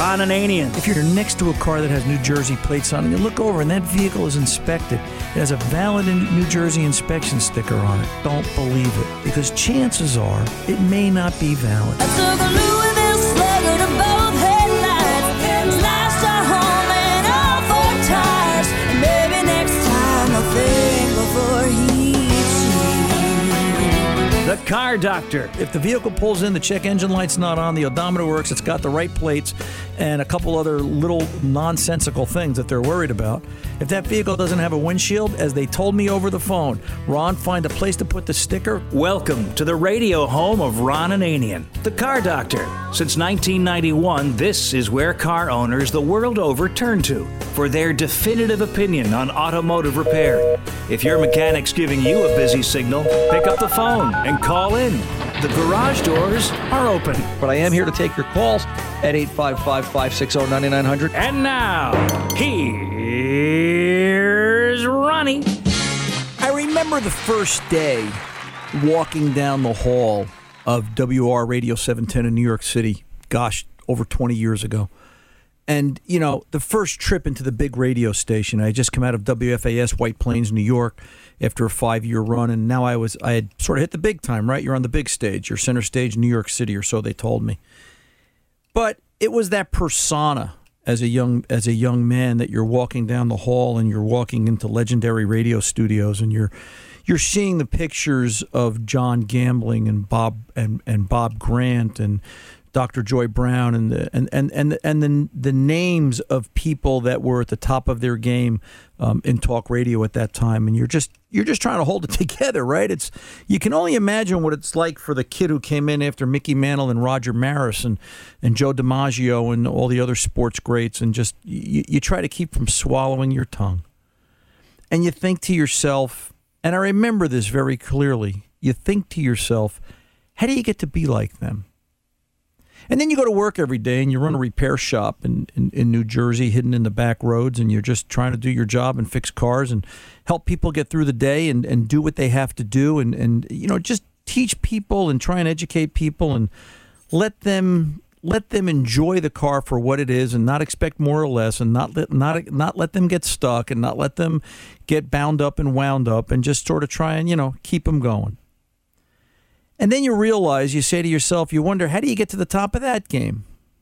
Ron Ananian. If you're next to a car that has New Jersey plates on it, you look over and that vehicle is inspected. It has a valid New Jersey inspection sticker on it. Don't believe it, because chances are it may not be valid. I took a Louisville slugger to both headlights, slashed our home and all four tires. And maybe next time I'll think before he cheats. The Car Doctor. If the vehicle pulls in, the check engine light's not on, the odometer works, it's got the right plates, and a couple other little nonsensical things that they're worried about. If that vehicle doesn't have a windshield, as they told me over the phone, Ron, find a place to put the sticker. Welcome to the radio home of Ron Ananian, the Car Doctor. Since 1991, this is where car owners the world over turn to for their definitive opinion on automotive repair. If your mechanic's giving you a busy signal, pick up the phone and call in. The garage doors are open. But I am here to take your calls at 855-560-9900. And now, here's Ronnie. I remember the first day walking down the hall of WR Radio 710 in New York City, gosh, over 20 years ago. And, you know, the first trip into the big radio station, I had just come out of WFAS White Plains, New York, after a 5-year run, and now I had sort of hit the big time, right? You're on the big stage. You're center stage, New York City, or so they told me. But it was that persona as a young man that you're walking down the hall and you're walking into legendary radio studios and you're seeing the pictures of John Gambling and Bob Grant and Dr. Joy Brown and the names of people that were at the top of their game in talk radio at that time, and you're just trying to hold it together, right? You can only imagine what it's like for the kid who came in after Mickey Mantle and Roger Maris and Joe DiMaggio and all the other sports greats, and just you try to keep from swallowing your tongue, and you think to yourself, and I remember this very clearly. You think to yourself, how do you get to be like them? And then you go to work every day and you run a repair shop in New Jersey, hidden in the back roads, and you're just trying to do your job and fix cars and help people get through the day and do what they have to do and you know, just teach people and try and educate people and let them enjoy the car for what it is and not expect more or less, and not let them get stuck and not let them get bound up and wound up, and just sort of try and, you know, keep them going. And then you realize, you say to yourself, you wonder, how do you get to the top of that game?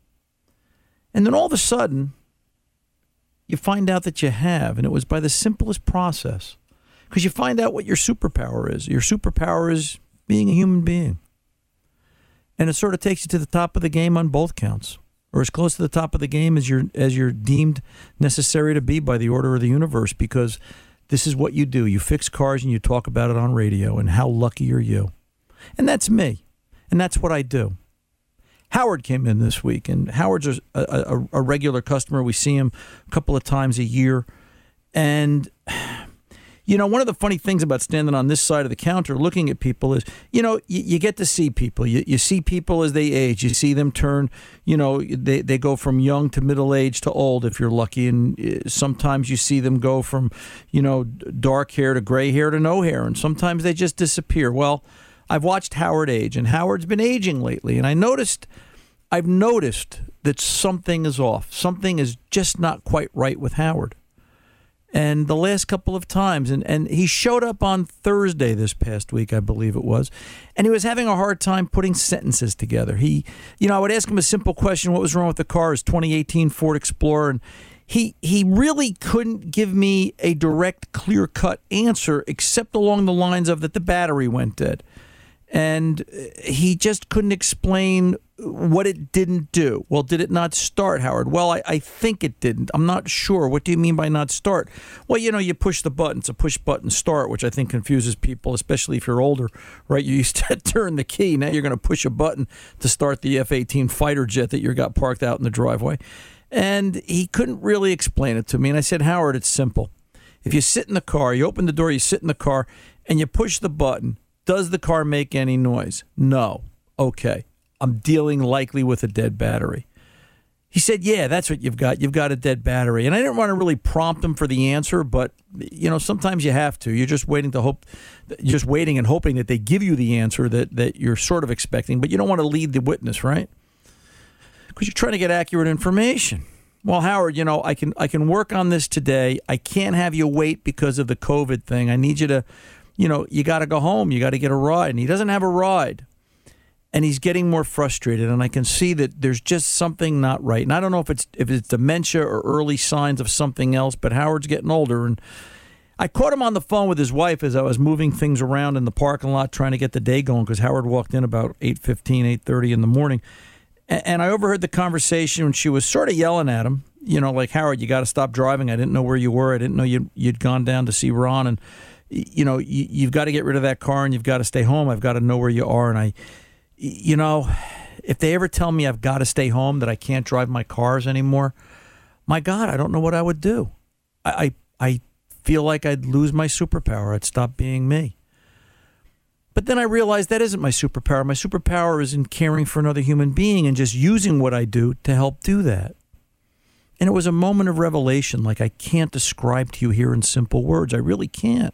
And then all of a sudden, you find out that you have, and it was by the simplest process. Because you find out what your superpower is. Your superpower is being a human being. And it sort of takes you to the top of the game on both counts, or as close to the top of the game as you're deemed necessary to be by the order of the universe, because this is what you do. You fix cars and you talk about it on radio, and how lucky are you? And that's me, and that's what I do. Howard came in this week, and Howard's a regular customer. We see him a couple of times a year. And, you know, one of the funny things about standing on this side of the counter looking at people is, you know, you get to see people. You see people as they age. You see them turn, you know, they go from young to middle age to old if you're lucky. And sometimes you see them go from, you know, dark hair to gray hair to no hair. And sometimes they just disappear. Well, I've watched Howard age, and Howard's been aging lately, and I've noticed that something is off. Something is just not quite right with Howard. And the last couple of times, and he showed up on Thursday this past week, I believe it was, and he was having a hard time putting sentences together. I would ask him a simple question, what was wrong with the car, his 2018 Ford Explorer, and he really couldn't give me a direct, clear-cut answer, except along the lines of that the battery went dead. And he just couldn't explain what it didn't do. Well, did it not start, Howard? Well, I think it didn't. I'm not sure. What do you mean by not start? Well, you know, you push the button. It's a push-button start, which I think confuses people, especially if you're older, right? You used to turn the key. Now you're going to push a button to start the F-18 fighter jet that you got parked out in the driveway. And he couldn't really explain it to me. And I said, Howard, it's simple. If you sit in the car, you open the door, you sit in the car, and you push the button, does the car make any noise? No. Okay. I'm dealing likely with a dead battery. He said, yeah, that's what you've got. You've got a dead battery. And I didn't want to really prompt him for the answer, but, you know, sometimes you have to. You're just waiting and hoping that they give you the answer that you're sort of expecting, but you don't want to lead the witness, right? Because you're trying to get accurate information. Well, Howard, I can work on this today. I can't have you wait because of the COVID thing. I need you to, you got to go home. You got to get a ride. And he doesn't have a ride. And he's getting more frustrated. And I can see that there's just something not right. And I don't know if it's dementia or early signs of something else, but Howard's getting older. And I caught him on the phone with his wife as I was moving things around in the parking lot trying to get the day going because Howard walked in about 8:15, 8:30 in the morning. And I overheard the conversation when she was sort of yelling at him, like, Howard, you got to stop driving. I didn't know where you were. I didn't know you'd gone down to see Ron. And, you've got to get rid of that car and you've got to stay home. I've got to know where you are. And if they ever tell me I've got to stay home, that I can't drive my cars anymore, my God, I don't know what I would do. I feel like I'd lose my superpower. I'd stop being me. But then I realized that isn't my superpower. My superpower is in caring for another human being and just using what I do to help do that. And it was a moment of revelation, like I can't describe to you here in simple words. I really can't.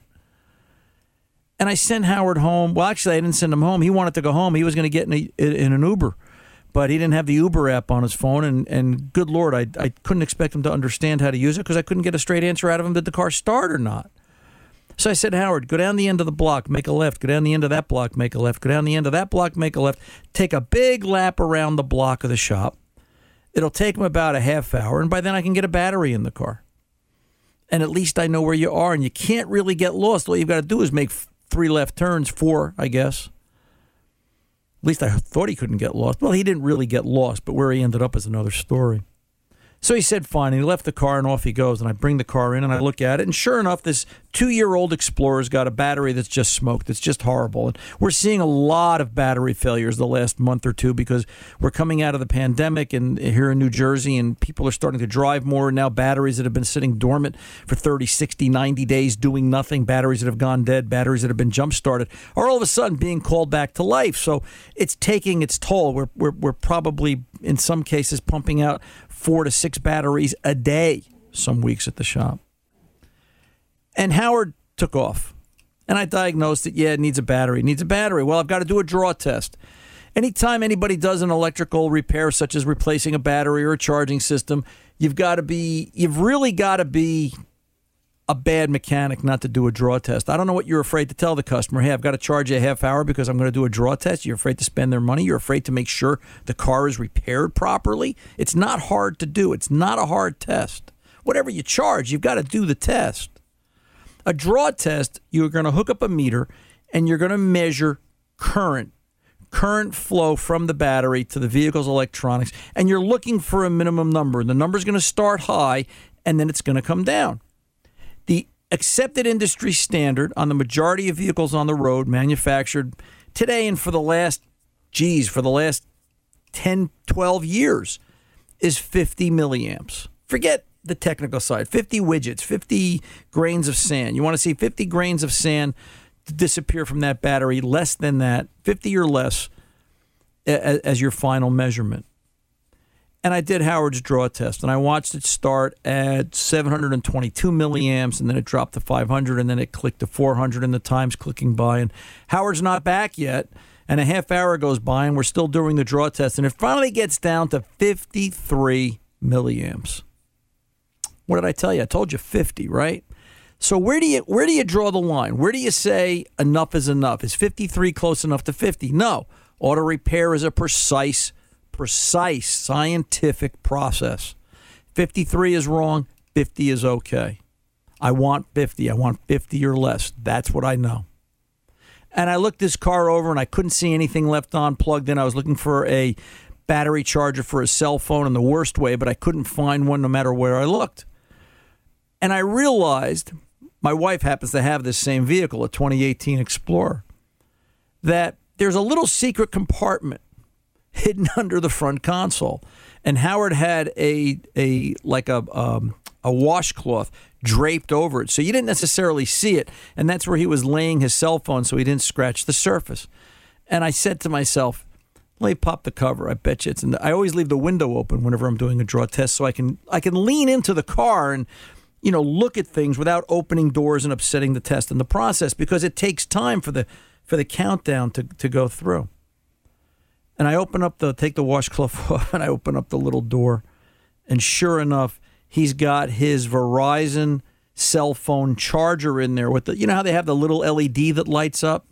And I sent Howard home. Well, actually, I didn't send him home. He wanted to go home. He was going to get in an Uber, but he didn't have the Uber app on his phone. And good Lord, I couldn't expect him to understand how to use it because I couldn't get a straight answer out of him, did the car start or not? So I said, Howard, go down the end of the block, make a left. Go down the end of that block, make a left. Go down the end of that block, make a left. Take a big lap around the block of the shop. It'll take him about a half hour, and by then I can get a battery in the car. And at least I know where you are, and you can't really get lost. All you've got to do is make 3 left turns, 4, I guess. At least I thought he couldn't get lost. Well, he didn't really get lost, but where he ended up is another story. So he said, fine. And he left the car and off he goes. And I bring the car in and I look at it. And sure enough, this 2-year-old Explorer's got a battery that's just smoked. It's just horrible. And we're seeing a lot of battery failures the last month or two because we're coming out of the pandemic and here in New Jersey and people are starting to drive more. And now batteries that have been sitting dormant for 30, 60, 90 days doing nothing, batteries that have gone dead, batteries that have been jump-started are all of a sudden being called back to life. So it's taking its toll. We're probably, in some cases, pumping out 4 to 6 batteries a day some weeks at the shop. And Howard took off. And I diagnosed it. Yeah, it needs a battery. It needs a battery. Well, I've got to do a draw test. Anytime anybody does an electrical repair, such as replacing a battery or a charging system, you've really got to be a bad mechanic not to do a draw test. I don't know what you're afraid to tell the customer. Hey, I've got to charge you a half hour because I'm going to do a draw test. You're afraid to spend their money. You're afraid to make sure the car is repaired properly. It's not hard to do. It's not a hard test. Whatever you charge, you've got to do the test. A draw test, you're going to hook up a meter and you're going to measure current flow from the battery to the vehicle's electronics, and you're looking for a minimum number. And the number's going to start high and then it's going to come down. The accepted industry standard on the majority of vehicles on the road manufactured today and for the last 10, 12 years is 50 milliamps. Forget the technical side. 50 widgets, 50 grains of sand. You want to see 50 grains of sand disappear from that battery, less than that, 50 or less as your final measurement. And I did Howard's draw test, and I watched it start at 722 milliamps, and then it dropped to 500, and then it clicked to 400, and the time's clicking by. And Howard's not back yet, and a half hour goes by, and we're still doing the draw test, and it finally gets down to 53 milliamps. What did I tell you? I told you 50, right? So where do you draw the line? Where do you say enough is enough? Is 53 close enough to 50? No. Auto repair is a precise scientific process. 53 is wrong. 50 is okay. I want 50. I want 50 or less. That's what I know. And I looked this car over and I couldn't see anything left on plugged in. I was looking for a battery charger for a cell phone in the worst way, but I couldn't find one no matter where I looked. And I realized, my wife happens to have this same vehicle, a 2018 Explorer, that there's a little secret compartment hidden under the front console. And Howard had a washcloth draped over it, so you didn't necessarily see it. And that's where he was laying his cell phone so he didn't scratch the surface. And I said to myself, let me pop the cover. I bet you it's in I always leave the window open whenever I'm doing a draw test so I can lean into the car and look at things without opening doors and upsetting the test in the process, because it takes time for the countdown to go through. And I take the washcloth off, and I open up the little door. And sure enough, he's got his Verizon cell phone charger in there with you know how they have the little LED that lights up?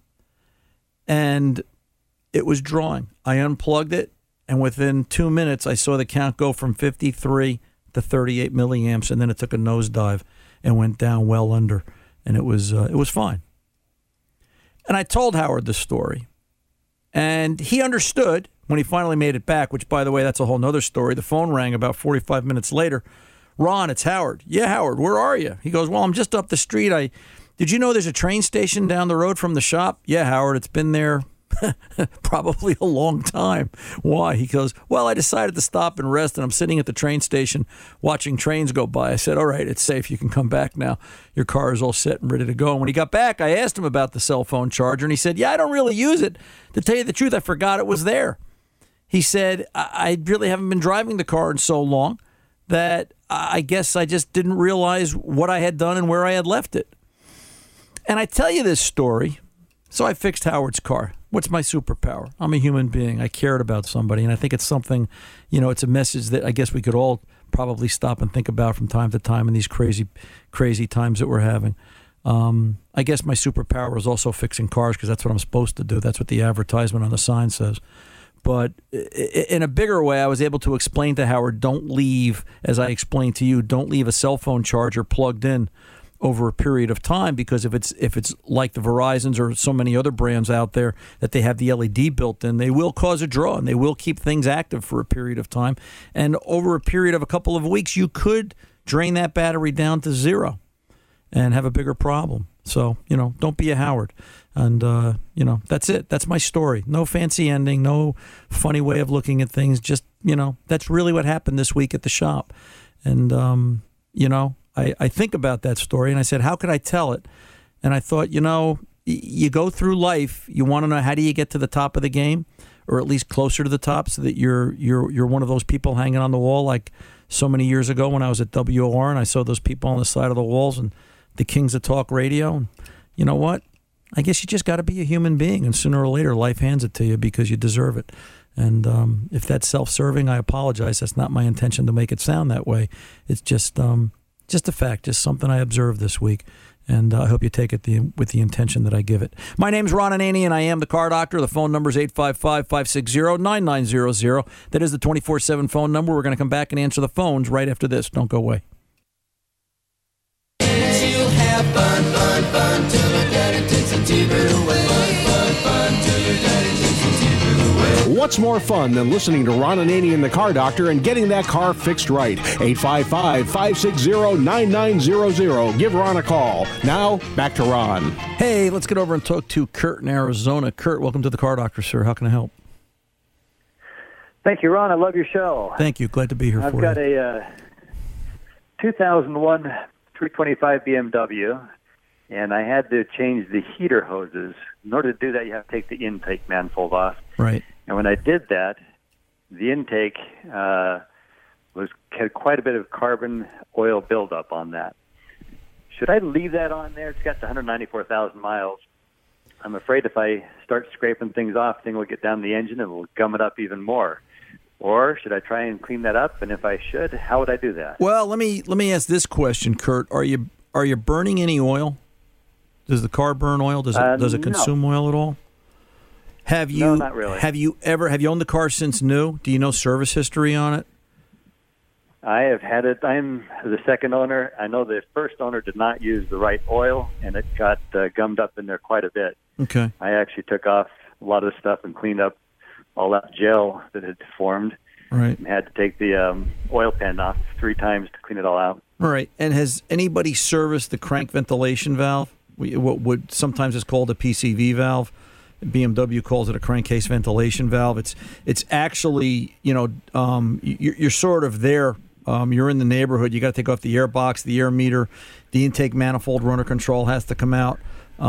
And it was drawing. I unplugged it, and within 2 minutes, I saw the count go from 53 to 38 milliamps, and then it took a nosedive and went down well under, and it was fine. And I told Howard the story, and he understood when he finally made it back, which, by the way, that's a whole nother story. The phone rang about 45 minutes later. Ron, it's Howard. Yeah, Howard, where are you? He goes, well, I'm just up the street. Did you know there's a train station down the road from the shop? Yeah, Howard, it's been there probably a long time. Why? He goes, well, I decided to stop and rest, and I'm sitting at the train station watching trains go by. I said, all right, it's safe. You can come back now. Your car is all set and ready to go. And when he got back, I asked him about the cell phone charger, and he said, yeah, I don't really use it. To tell you the truth, I forgot it was there. He said, I really haven't been driving the car in so long that I guess I just didn't realize what I had done and where I had left it. And I tell you this story. So I fixed Howard's car. What's my superpower? I'm a human being. I cared about somebody, and I think it's something, it's a message that I guess we could all probably stop and think about from time to time in these crazy, crazy times that we're having. I guess my superpower is also fixing cars because that's what I'm supposed to do. That's what the advertisement on the sign says. But in a bigger way, I was able to explain to Howard, don't leave, as I explained to you, don't leave a cell phone charger plugged in over a period of time, because if it's like the Verizons or so many other brands out there that they have the LED built in, they will cause a draw and they will keep things active for a period of time. And over a period of a couple of weeks, you could drain that battery down to zero and have a bigger problem. So, don't be a Howard. And, that's it. That's my story. No fancy ending, no funny way of looking at things. Just, that's really what happened this week at the shop. And, I think about that story, and I said, how could I tell it? And I thought, you go through life, you want to know how do you get to the top of the game, or at least closer to the top, so that you're one of those people hanging on the wall, like so many years ago when I was at WOR and I saw those people on the side of the walls and the kings of talk radio. And you know what? I guess you just got to be a human being, and sooner or later life hands it to you because you deserve it. And if that's self-serving, I apologize. That's not my intention to make it sound that way. It's just a fact, just something I observed this week, and I hope you take it with the intention that I give it. My name's Ron Ananian, and I am the Car Doctor. The phone number is 855-560-9900. That is the 24/7 phone number. We're going to come back and answer the phones right after this. Don't go away. You'll have fun, fun, fun till your daddy takes a T-bird away. Fun, fun, fun till your daddy takes a T-bird away. What's more fun than listening to Ron Ananian, the Car Doctor, and getting that car fixed right? 855-560-9900. Give Ron a call. Now, back to Ron. Hey, let's get over and talk to Kurt in Arizona. Kurt, welcome to the Car Doctor, sir. How can I help? Thank you, Ron. I love your show. Thank you. Glad to be here for you. I've got a 2001 325 BMW, and I had to change the heater hoses. In order to do that, you have to take the intake manifold off. Right. And when I did that, the intake had quite a bit of carbon oil buildup on that. Should I leave that on there? It's got 194,000 miles. I'm afraid if I start scraping things off, thing will get down the engine and it will gum it up even more. Or should I try and clean that up? And if I should, how would I do that? Well, let me ask this question, Kurt. Are you burning any oil? Does the car burn oil? Does it consume oil at all? No, not really. Have you owned the car since new? Do you know service history on it? I have had it. I'm the second owner. I know the first owner did not use the right oil, and it got gummed up in there quite a bit. Okay. I actually took off a lot of the stuff and cleaned up all that gel that had formed. Right. And had to take the oil pan off 3 times to clean it all out. All right. And has anybody serviced the crank ventilation valve? What sometimes is called a PCV valve. BMW calls it a crankcase ventilation valve. It's actually, you're sort of there. You're in the neighborhood. You got to take off the air box, the air meter, the intake manifold runner control has to come out.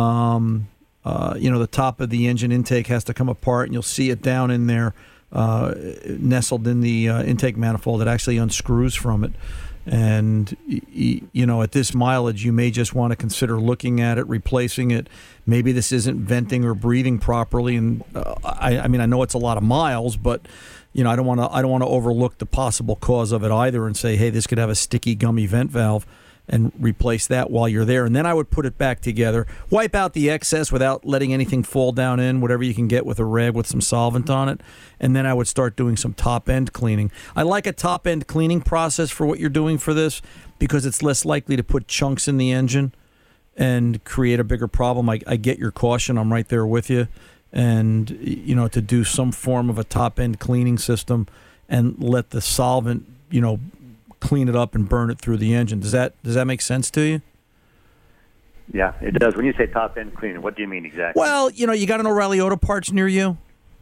The top of the engine intake has to come apart, and you'll see it down in there, nestled in the intake manifold. It actually unscrews from it. And, at this mileage, you may just want to consider looking at it, replacing it. Maybe this isn't venting or breathing properly. And I know it's a lot of miles, but, I don't want to overlook the possible cause of it either and say, hey, this could have a sticky, gummy vent valve, and replace that while you're there. And then I would put it back together, wipe out the excess without letting anything fall down in, whatever you can get with a rag with some solvent on it. And then I would start doing some top-end cleaning. I like a top-end cleaning process for what you're doing for this because it's less likely to put chunks in the engine and create a bigger problem. I get your caution. I'm right there with you. And, to do some form of a top-end cleaning system and let the solvent, clean it up and burn it through the engine. Does that make sense to you? Yeah, it does. When you say top-end cleaning, what do you mean exactly? Well, you got an O'Reilly Auto Parts near you?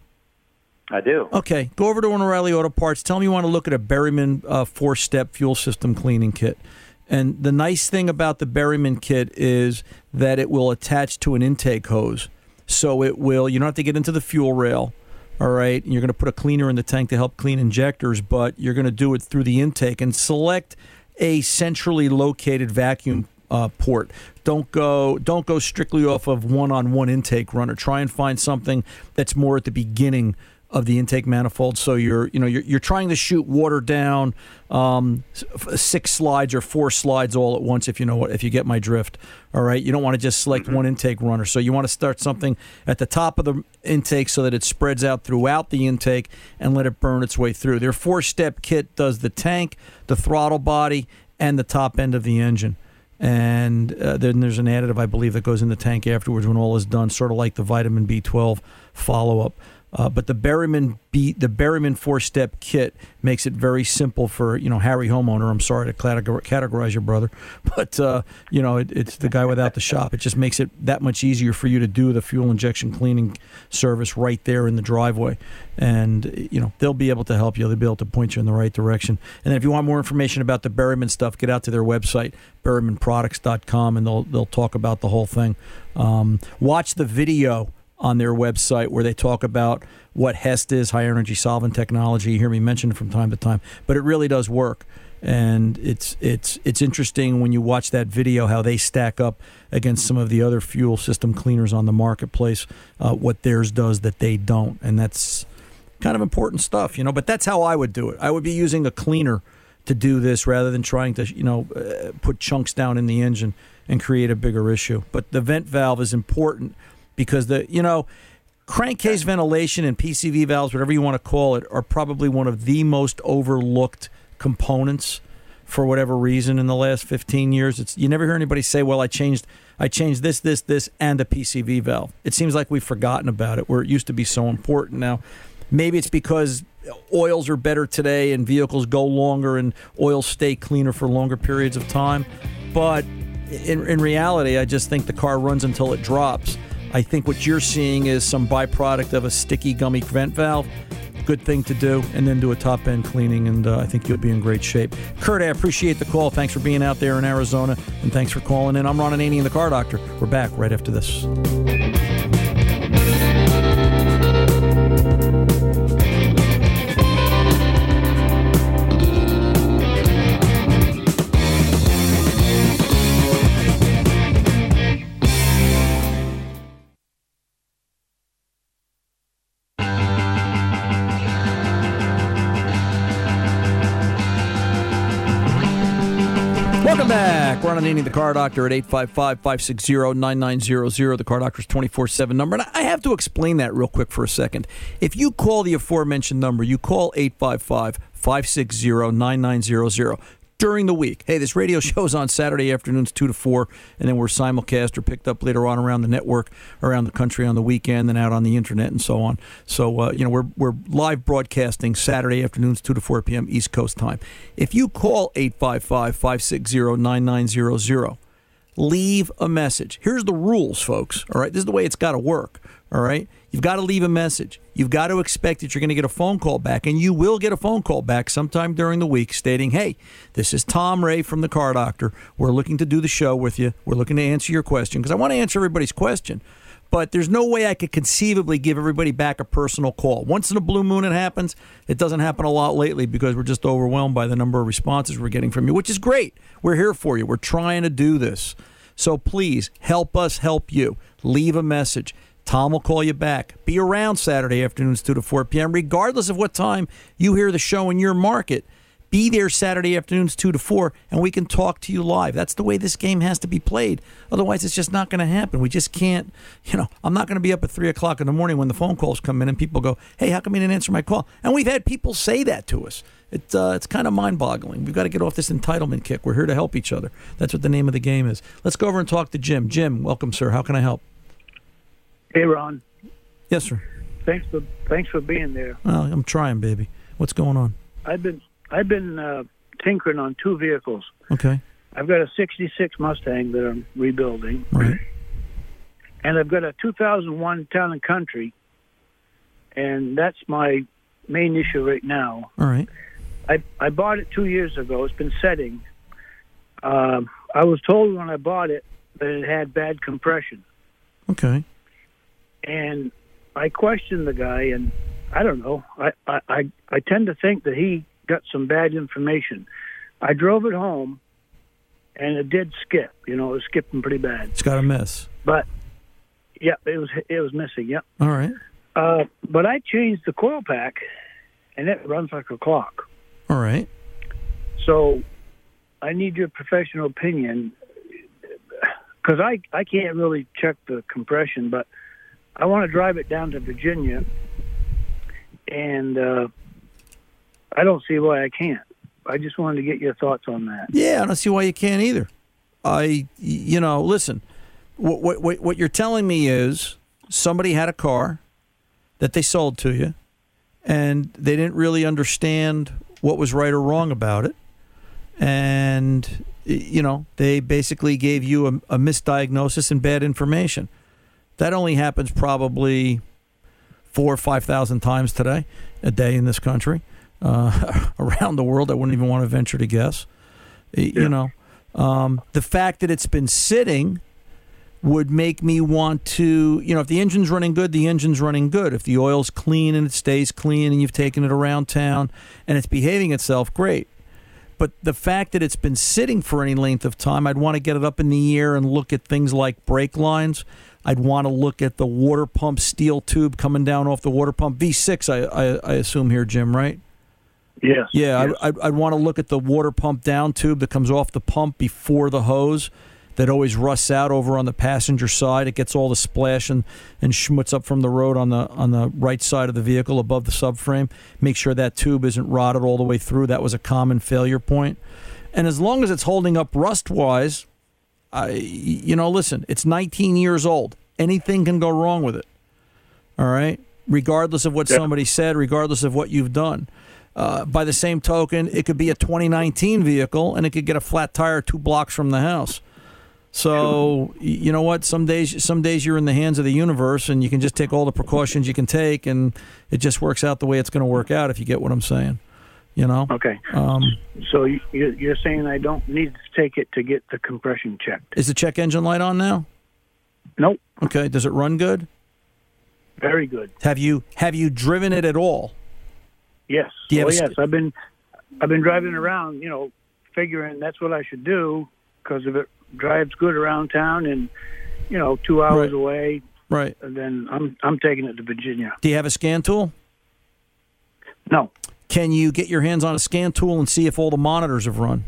I do. Okay, go over to an O'Reilly Auto Parts. Tell them you want to look at a Berryman 4-step fuel system cleaning kit. And the nice thing about the Berryman kit is that it will attach to an intake hose. So you don't have to get into the fuel rail. All right, and you're going to put a cleaner in the tank to help clean injectors, but you're going to do it through the intake and select a centrally located vacuum port. Don't go strictly off of one-on-one intake runner. Try and find something that's more at the beginning of the intake manifold. So you're trying to shoot water down 6 slides or 4 slides all at once, if you get my drift. All right, you don't want to just select one intake runner. So you want to start something at the top of the intake so that it spreads out throughout the intake and let it burn its way through. Their 4-step kit does the tank, the throttle body, and the top end of the engine. And then there's an additive, I believe, that goes in the tank afterwards when all is done, sort of like the vitamin B12 follow-up. But the Berryman 4-step kit makes it very simple for Harry homeowner. I'm sorry to categorize your brother, but it's the guy without the shop. It just makes it that much easier for you to do the fuel injection cleaning service right there in the driveway, and they'll be able to help you. They'll be able to point you in the right direction. And then if you want more information about the Berryman stuff, get out to their website, berrymanproducts.com, and they'll talk about the whole thing. Watch the video on their website where they talk about what HEST is, high energy solvent technology. You hear me mention it from time to time, but it really does work. And it's interesting when you watch that video how they stack up against some of the other fuel system cleaners on the marketplace, what theirs does that they don't. And that's kind of important stuff, but that's how I would do it. I would be using a cleaner to do this rather than trying to, put chunks down in the engine and create a bigger issue. But the vent valve is important because crankcase ventilation and PCV valves, whatever you want to call it, are probably one of the most overlooked components for whatever reason in the last 15 years. You never hear anybody say, well, I changed this, and a PCV valve. It seems like we've forgotten about it, where it used to be so important. Now, maybe it's because oils are better today and vehicles go longer and oils stay cleaner for longer periods of time. But in reality, I just think the car runs until it drops. I think what you're seeing is some byproduct of a sticky, gummy vent valve. Good thing to do, and then do a top-end cleaning, and I think you'll be in great shape. Kurt, I appreciate the call. Thanks for being out there in Arizona, and thanks for calling in. I'm Ron Ananian, the Car Doctor. We're back right after this. Back. Ron Ananian, the Car Doctor, at 855-560-9900. The Car Doctor's 24/7 number. And I have to explain that real quick for a second. If you call the aforementioned number, you call 855-560-9900 during the week. Hey, this radio show's on Saturday afternoons 2 to 4, and then we're simulcast or picked up later on around the network, around the country on the weekend, and out on the internet and so on. So, we're live broadcasting Saturday afternoons 2 to 4 p.m. East Coast time. If you call 855-560-9900, leave a message. Here's the rules, folks. All right, this is the way it's got to work. All right, you've got to leave a message. You've got to expect that you're going to get a phone call back, and you will get a phone call back sometime during the week stating, hey, this is Tom Ray from the Car Doctor. We're looking to do the show with you. We're looking to answer your question, because I want to answer everybody's question. But there's no way I could conceivably give everybody back a personal call. Once in a blue moon it happens. It doesn't happen a lot lately because we're just overwhelmed by the number of responses we're getting from you, which is great. We're here for you. We're trying to do this. So please help us help you. Leave a message. Tom will call you back. Be around Saturday afternoons 2 to 4 p.m. regardless of what time you hear the show in your market. Be there Saturday afternoons 2 to 4, and we can talk to you live. That's the way this game has to be played. Otherwise, it's just not going to happen. We just can't, I'm not going to be up at 3 o'clock in the morning when the phone calls come in and people go, hey, how come you didn't answer my call? And we've had people say that to us. It's kind of mind-boggling. We've got to get off this entitlement kick. We're here to help each other. That's what the name of the game is. Let's go over and talk to Jim. Jim, welcome, sir. How can I help? Hey, Ron. Yes, sir. Thanks for being there. Well, I'm trying, baby. What's going on? I've been tinkering on 2 vehicles. Okay. I've got a '66 Mustang that I'm rebuilding, Right. and I've got a 2001 Town and Country, and that's my main issue right now. All right. I bought it 2 years ago. It's been setting. I was told when I bought it that it had bad compression. Okay. And I questioned the guy, and I don't know. I tend to think that he got some bad information. I drove it home, and it did skip. It was skipping pretty bad. It's got a miss. But yeah, it was missing. Yep. All right. But I changed the coil pack, and it runs like a clock. All right. So I need your professional opinion, because I can't really check the compression, but I want to drive it down to Virginia, and I don't see why I can't. I just wanted to get your thoughts on that. Yeah, I don't see why you can't either. Listen, what you're telling me is somebody had a car that they sold to you, and they didn't really understand what was right or wrong about it, and they basically gave you a misdiagnosis and bad information. That only happens probably 4,000 or 5,000 times a day in this country. Around the world, I wouldn't even want to venture to guess. Yeah. The fact that it's been sitting would make me want to, if the engine's running good, the engine's running good. If the oil's clean and it stays clean and you've taken it around town and it's behaving itself, great. But the fact that it's been sitting for any length of time, I'd want to get it up in the air and look at things like brake lines. I'd want to look at the water pump steel tube coming down off the water pump. V6, I assume here, Jim, right? Yes. Yeah, yes. I'd want to look at the water pump down tube that comes off the pump before the hose that always rusts out over on the passenger side. It gets all the splash and schmutz up from the road on the right side of the vehicle above the subframe. Make sure that tube isn't rotted all the way through. That was a common failure point. And as long as it's holding up rust-wise, listen, it's 19 years old. Anything can go wrong with it. All right? Regardless of what somebody said, regardless of what you've done. By the same token, it could be a 2019 vehicle, and it could get a flat tire 2 blocks from the house. So, you know what? Some days you're in the hands of the universe, and you can just take all the precautions you can take, and it just works out the way it's going to work out, if you get what I'm saying. Okay. So you're saying I don't need to take it to get the compression checked? Is the check engine light on now? Nope. Okay. Does it run good? Very good. Have you driven it at all? Yes. Yes. I've been driving around, figuring that's what I should do, because if it drives good around town and 2 hours away, right? Then I'm taking it to Virginia. Do you have a scan tool? No. Can you get your hands on a scan tool and see if all the monitors have run?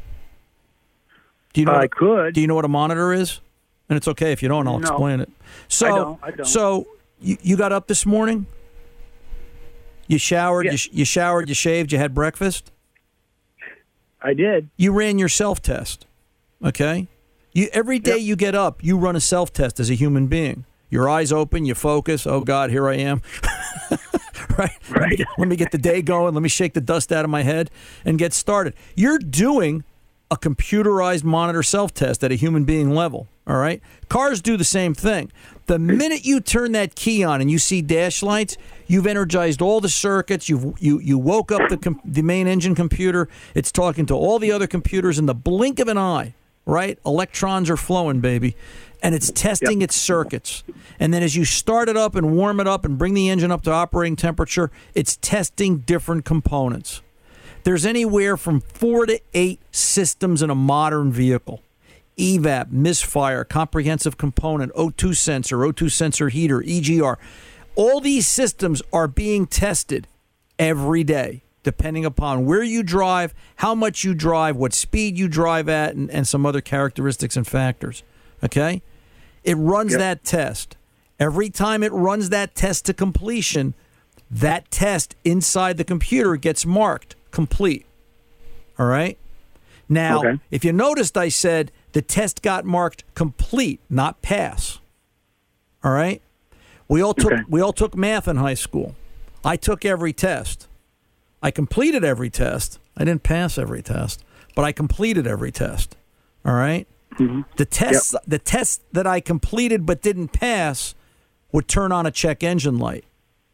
Do you know? I could. Do you know what a monitor is? And it's okay if you don't. I'll explain it. So, I don't. So you got up this morning. You showered. Yes. You showered. You shaved. You had breakfast. I did. You ran your self-test. Okay. Every day you get up, you run a self-test as a human being. Your eyes open. You focus. Oh God, here I am. Right. Let me get the day going. Let me shake the dust out of my head and get started. You're doing a computerized monitor self-test at a human being level. All right. Cars do the same thing. The minute you turn that key on and you see dash lights, you've energized all the circuits. You woke up the main engine computer. It's talking to all the other computers in the blink of an eye. right? Electrons are flowing, baby. And it's testing its circuits. And then as you start it up and warm it up and bring the engine up to operating temperature, it's testing different components. There's anywhere from 4 to 8 systems in a modern vehicle. EVAP, misfire, comprehensive component, O2 sensor heater, EGR. All these systems are being tested every day, depending upon where you drive, how much you drive, what speed you drive at, and some other characteristics and factors. Okay? It runs that test. Every time it runs that test to completion, that test inside the computer gets marked complete. All right? Now, if you noticed, I said the test got marked complete, not pass. All right? We all took math in high school. I took every test. I completed every test. I didn't pass every test, but I completed every test. All right? Mm-hmm. The tests that I completed but didn't pass would turn on a check engine light.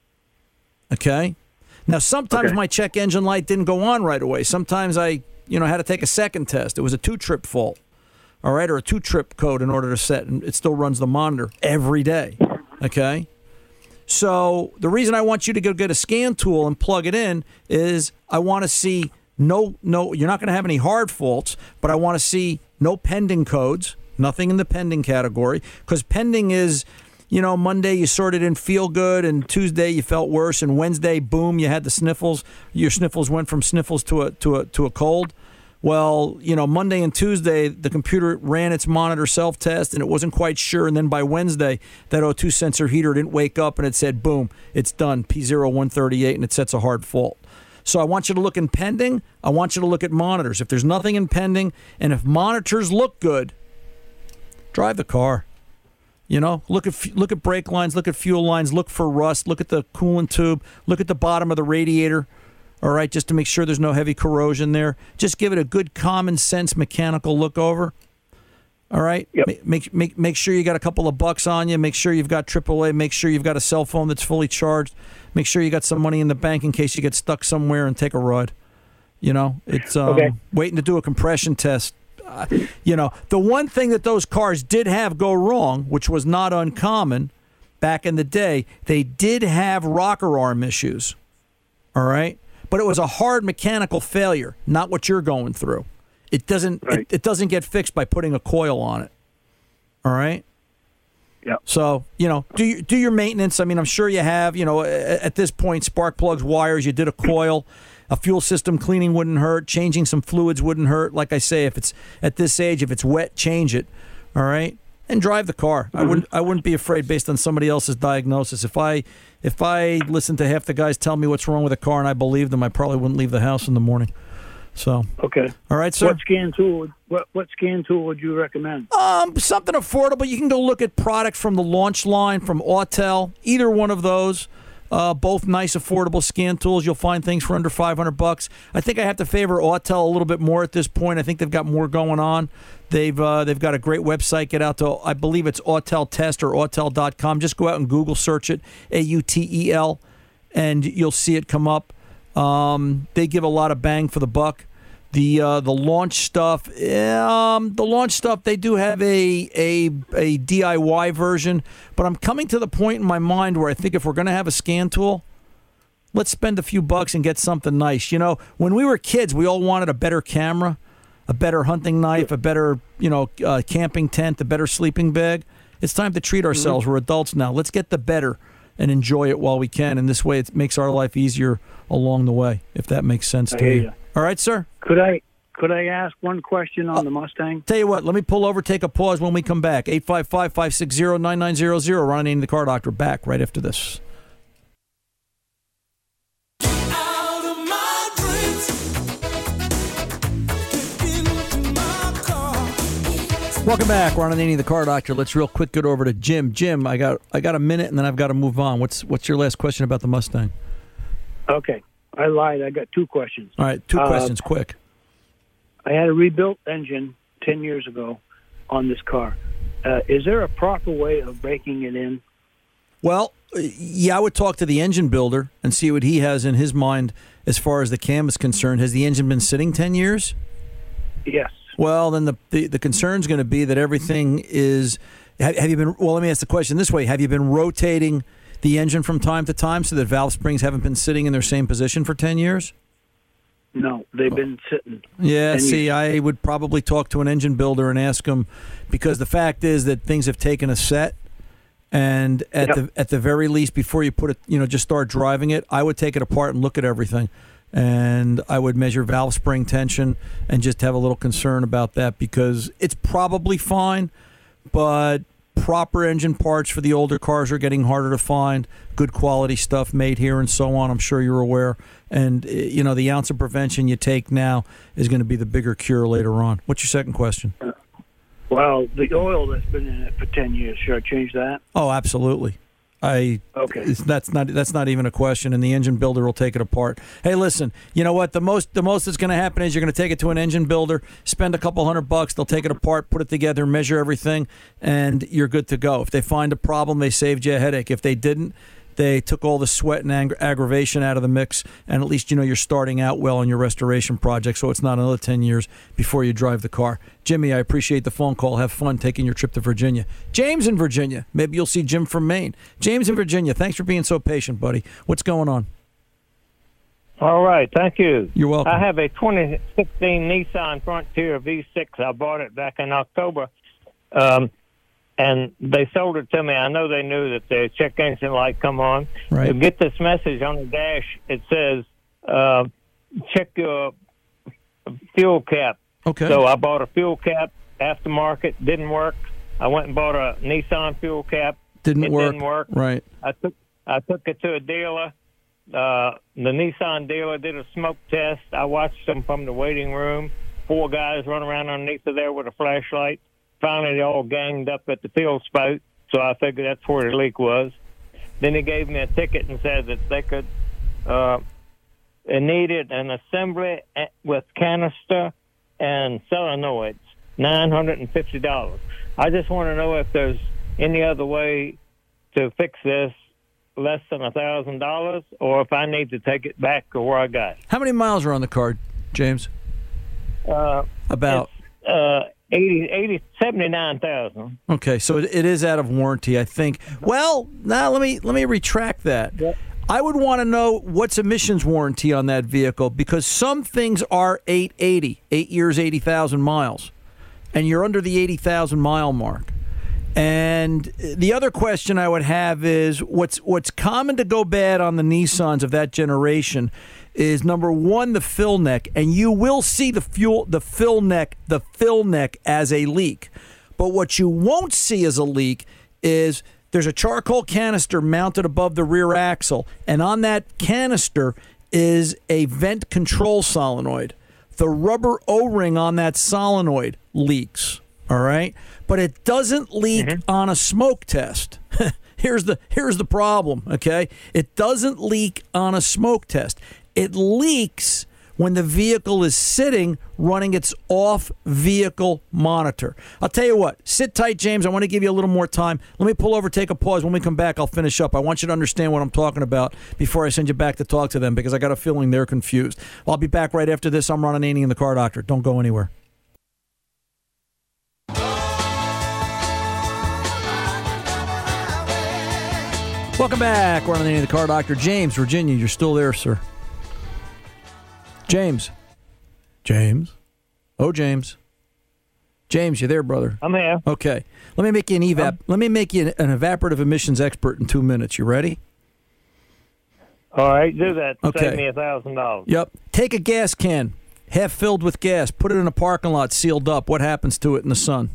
Okay? Now, sometimes my check engine light didn't go on right away. Sometimes I, had to take a second test. It was a 2-trip fault, all right, or a 2-trip code in order to set, and it still runs the monitor every day. Okay? So the reason I want you to go get a scan tool and plug it in is I want to see no, you're not going to have any hard faults, but I want to see no pending codes, nothing in the pending category, because pending is, Monday you sort of didn't feel good, and Tuesday you felt worse, and Wednesday, boom, you had the sniffles. Your sniffles went from sniffles to a cold. Well, Monday and Tuesday, the computer ran its monitor self-test, and it wasn't quite sure. And then by Wednesday, that O2 sensor heater didn't wake up, and it said, boom, it's done, P0138, and it sets a hard fault. So I want you to look in pending. I want you to look at monitors. If there's nothing in pending, and if monitors look good, drive the car. Look at brake lines, look at fuel lines, look for rust, look at the coolant tube, look at the bottom of the radiator. All right, just to make sure there's no heavy corrosion there. Just give it a good common sense mechanical look over. All right? Yep. Make sure you got a couple of bucks on you. Make sure you've got AAA. Make sure you've got a cell phone that's fully charged. Make sure you got some money in the bank in case you get stuck somewhere and take a ride. It's waiting to do a compression test. The one thing that those cars did have go wrong, which was not uncommon back in the day, they did have rocker arm issues. All right? But it was a hard mechanical failure, not what you're going through. It doesn't it doesn't get fixed by putting a coil on it. All right? Yeah. So, do your maintenance. I mean, I'm sure you have, at this point, spark plugs, wires, you did a coil. A fuel system cleaning wouldn't hurt. Changing some fluids wouldn't hurt. Like I say, if it's at this age, if it's wet, change it. All right? And drive the car. Mm-hmm. I wouldn't be afraid based on somebody else's diagnosis. If I listened to half the guys tell me what's wrong with a car and I believed them, I probably wouldn't leave the house in the morning. So okay, all right, sir. What scan tool would you recommend? Something affordable. You can go look at product from the launch line from Autel. Either one of those. Both nice, affordable scan tools. You'll find things for under $500. I think I have to favor Autel a little bit more at this point. I think they've got more going on. They've got a great website. Get out to, I believe it's Autel Test or Autel.com. Just go out and Google search it, AUTEL, and you'll see it come up. They give a lot of bang for the buck. The launch stuff, they do have a DIY version, but I'm coming to the point in my mind where I think if we're going to have a scan tool, let's spend a few bucks and get something nice. When we were kids, we all wanted a better camera, a better hunting knife, a better, camping tent, a better sleeping bag. It's time to treat ourselves. Mm-hmm. We're adults now. Let's get the better and enjoy it while we can. And this way it makes our life easier along the way, if that makes sense to you. All right, sir? Could I ask one question on the Mustang? Tell you what, let me pull over, take a pause when we come back. 855-560-9900. Ron Ananian, the Car Doctor, back right after this. Welcome back, Ron Ananian, the Car Doctor. Let's real quick get over to Jim. Jim, I got a minute, and then I've got to move on. What's your last question about the Mustang? Okay. I lied. I got two questions. All right, two questions, quick. I had a rebuilt engine 10 years ago on this car. Is there a proper way of breaking it in? Well, yeah, I would talk to the engine builder and see what he has in his mind as far as the cam is concerned. Has the engine been sitting 10 years? Yes. Well, then the concern's going to be that everything is. Have you been? Well, let me ask the question this way: have you been rotating the engine from time to time so that valve springs haven't been sitting in their same position for 10 years? No, they've been sitting. Yeah, 10 see, years. I would probably talk to an engine builder and ask them, because the fact is that things have taken a set, and at the very least, before you put it, just start driving it, I would take it apart and look at everything, and I would measure valve spring tension and just have a little concern about that, because it's probably fine, but proper engine parts for the older cars are getting harder to find. Good quality stuff made here and so on. I'm sure you're aware. And, the ounce of prevention you take now is going to be the bigger cure later on. What's your second question? Well, the oil that's been in it for 10 years, should I change that? Oh, absolutely. Okay. That's not even a question, and the engine builder will take it apart. Hey, listen, you know what? The most that's going to happen is you're going to take it to an engine builder, spend a couple $100, they'll take it apart, put it together, measure everything, and you're good to go. If they find a problem, they saved you a headache. If they didn't, they took all the sweat and aggravation out of the mix, and at least you're starting out well on your restoration project, so it's not another 10 years before you drive the car. Jimmy, I appreciate the phone call. Have fun taking your trip to Virginia. James in Virginia. Maybe you'll see Jim from Maine. James in Virginia, thanks for being so patient, buddy. What's going on? All right, thank you. You're welcome. I have a 2016 Nissan Frontier V6. I bought it back in October. And they sold it to me. I know they knew that the check engine light come on. Right. To get this message on the dash, it says, check your fuel cap. Okay. So I bought a fuel cap, aftermarket, didn't work. I went and bought a Nissan fuel cap. Didn't work. Right. I took it to a dealer. The Nissan dealer did a smoke test. I watched them from the waiting room. 4 guys run around underneath of there with a flashlight. Finally, they all ganged up at the fuel spout, so I figured that's where the leak was. Then he gave me a ticket and said that they could, it needed an assembly with canister and solenoids, $950. I just want to know if there's any other way to fix this less than $1,000, or if I need to take it back to where I got it. How many miles are on the car, James? About 79,000. Okay, so it is out of warranty, I think. Well, now let me retract that. Yep. I would want to know what's emissions warranty on that vehicle, because some things are 8 years, 80,000 miles, and you're under the 80,000 mile mark. And the other question I would have is what's common to go bad on the Nissans of that generation is, number one, the fill neck, and you will see the fill neck as a leak. But what you won't see as a leak is there's a charcoal canister mounted above the rear axle, and on that canister is a vent control solenoid. The rubber O-ring on that solenoid leaks, all right? But it doesn't leak on a smoke test. Here's the problem, okay? It doesn't leak on a smoke test. It leaks when the vehicle is sitting running its off-vehicle monitor. I'll tell you what. Sit tight, James. I want to give you a little more time. Let me pull over, take a pause. When we come back, I'll finish up. I want you to understand what I'm talking about before I send you back to talk to them, because I got a feeling they're confused. I'll be back right after this. I'm Ron Ananian, the Car Doctor. Don't go anywhere. Welcome back. Ron Ananian, the Car Doctor. James, Virginia, you're still there, sir. James. Oh, James, you there, brother? I'm here. Okay. Let me make you Let me make you an evaporative emissions expert in 2 minutes. You ready? All right, do that. Okay. Save me $1,000. Yep. Take a gas can, half filled with gas, put it in a parking lot, sealed up. What happens to it in the sun?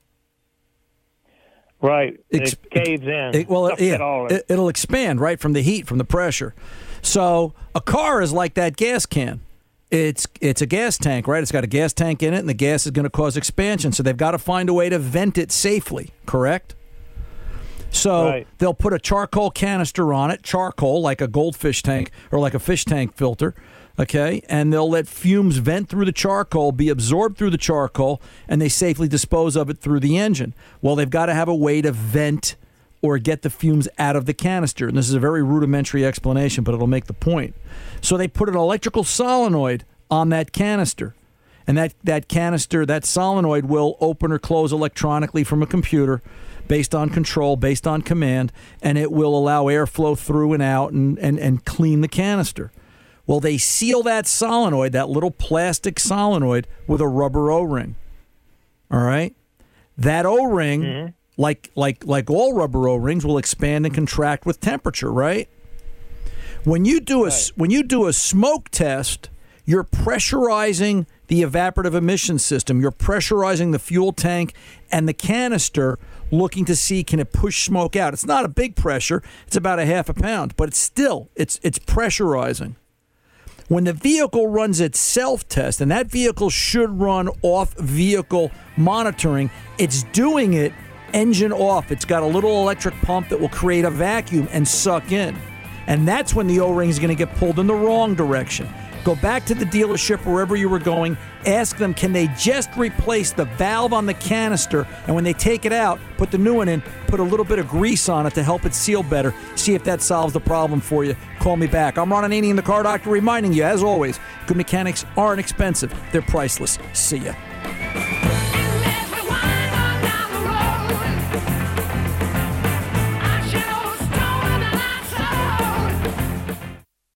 Right. It caves in. It'll expand, right, from the heat, from the pressure. So a car is like that gas can. It's a gas tank, right? It's got a gas tank in it, and the gas is going to cause expansion. So they've got to find a way to vent it safely, correct? So they'll put a charcoal canister on it, charcoal like a goldfish tank or like a fish tank filter, okay? And they'll let fumes vent through the charcoal, be absorbed through the charcoal, and they safely dispose of it through the engine. Well, they've got to have a way to vent or get the fumes out of the canister. And this is a very rudimentary explanation, but it'll make the point. So they put an electrical solenoid on that canister. And that canister, that solenoid will open or close electronically from a computer based on control, based on command, and it will allow airflow through and out and clean the canister. Well, they seal that solenoid, that little plastic solenoid, with a rubber O-ring. All right? That O-ring, like all rubber O-rings, will expand and contract with temperature, right? When you do a smoke test, you're pressurizing the evaporative emission system. You're pressurizing the fuel tank and the canister, looking to see, can it push smoke out. It's not a big pressure. It's about a half a pound, but it's pressurizing. When the vehicle runs its self-test, and that vehicle should run off-vehicle monitoring, it's doing it engine off. It's got a little electric pump that will create a vacuum and suck in. And that's when the O-ring is going to get pulled in the wrong direction. Go back to the dealership, wherever you were going, ask them, can they just replace the valve on the canister, and when they take it out, put the new one in, put a little bit of grease on it to help it seal better. See if that solves the problem for you. Call me back. I'm Ron Ananian, the Car Doctor, reminding you, as always, good mechanics aren't expensive. They're priceless. See ya.